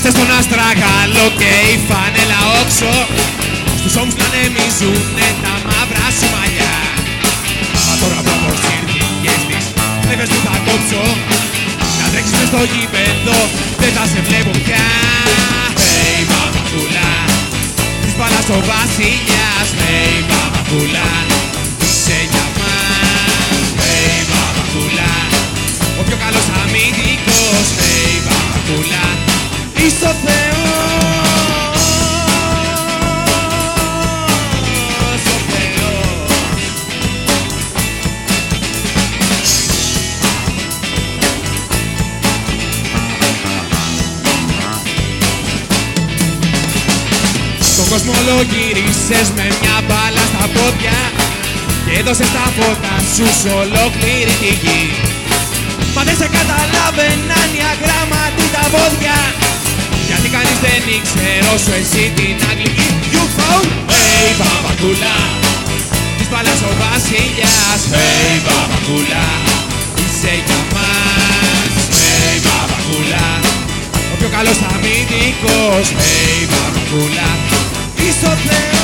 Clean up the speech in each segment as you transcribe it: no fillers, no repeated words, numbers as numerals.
Είμαστε στον Αστραγάλο και η φανέλα όξο. Στους ώμους να ανεμίζουνε τα μαύρα σου μαλλιά. Μα τώρα που αποσύρθηκες τις νεύες μου θα κόψω. Να τρέξεις μες στο γήπεδο, δεν θα σε βλέπω πια. Hey μαμακούλα, της μπάλας ο βασιλιάς. Hey μαμακούλα, είσαι για μας. Hey μαμακούλα, ο πιο καλός αμυντικός. Hey μαμακούλα, είσαι ο Θεός. Τον κόσμο ολογύρισες με μια μπάλα στα πόδια και έδωσες τα φώτα σου σ' ολόκληρη τη γη. Μα δεν σε καταλάβαιναν οι αγράμματοι τα πόδια, γιατί κανείς δεν ήξερε όσο εσύ την αγγλική. You found, hey μπαμπακούλα, της μπάλας ο βασιλιάς. Hey μπαμπακούλα, είσαι για μας. Hey μπαμπακούλα, ο πιο καλός αμυντικός. Hey μπαμπακούλα, είσαι ο Θεός.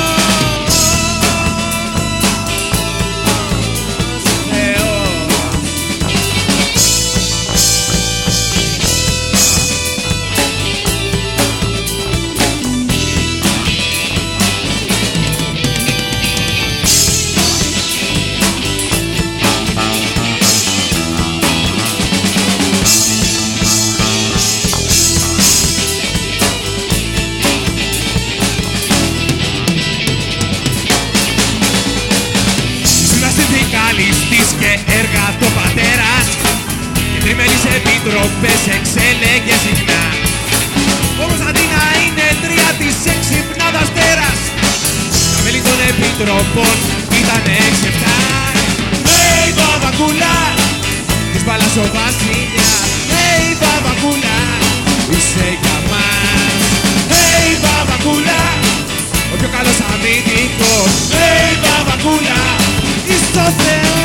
Και εργατοπατέρας και τριμελείς επιτροπές εξέλεγες συχνά. Όμως αντί να είναι 3 της έξυπνάδας τέρας, τα μέλη των επιτροπών ήταν 6-7. Hey μπαμπακούλα, της μπάλας ο βασιλιάς. Hey μπαμπακούλα, είσαι για μας. Hey μπαμπακούλα, ο πιο καλός αμυντικός. Hey μπαμπακούλα, είσαι ο Θεός.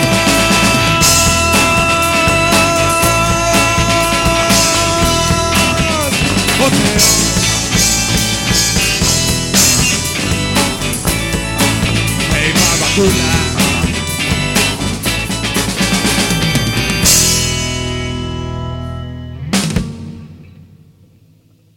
Ο Θεός. Hey μπαμπακούλα,